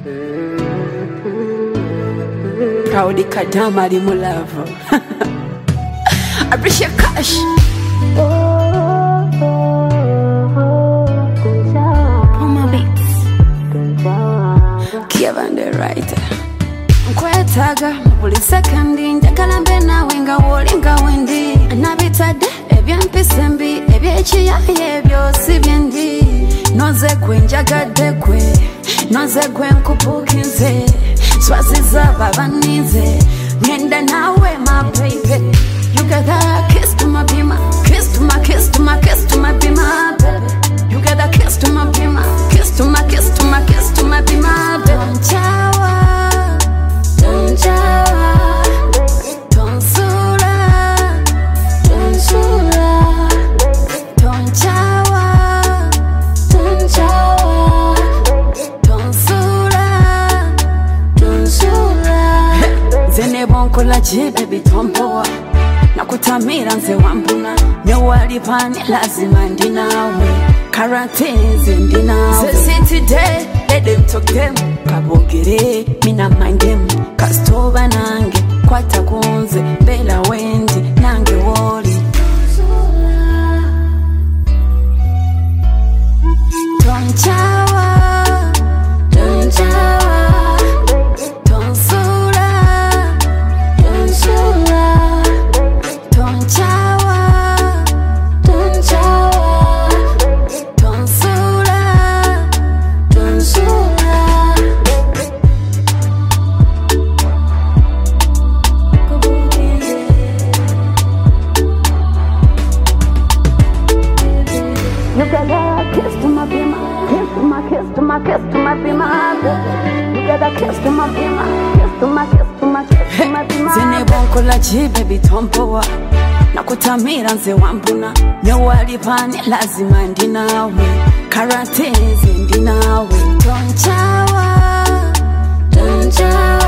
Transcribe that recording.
Proudly Kadama di Mulavo. I appreciate cash. Puma beats. Kevin the writer. Nkwetaga buli sekondi njagala mbe nawe nga wolinga wendi. Nabitadde ebyampise mbi ebyekiyaye ebyo si byendi. Noze gwe njagadde gwe, noze gwe nkupuukinze. Swaziza babanize, ngenda nawe my baby. You got that kiss to my bima, kiss to my kiss to my kiss to my bima, baby. You got that kiss to my bima, kiss to my kiss to my kiss to my bima, baby. Don't chawa, don't chawa, don't sula, don't sula, don't chawa, don't chawa, don't sula, don't sula. Zene bonko la je baby tompoa. Nakutamira nze wambuna newalipani lazima ndinawe karantezi ndinawe City day let them talk them kabogere mina mind them kastoba nange kwata kunze bela wendi nange woli don't chawa don't chawa don't sula don't sula don't chawa, don't chawa, don't sula, don't sula. You got that kiss to my bima, kiss to my kiss to my kiss to my bima. You got that kiss to my bima, kiss to my kiss to my kiss to my bima. Zene bonko la ji baby tompoa. Nakutamira nze wambuna newalipani lazima ndinawe karantezi ndinawe don't chawa don't chawa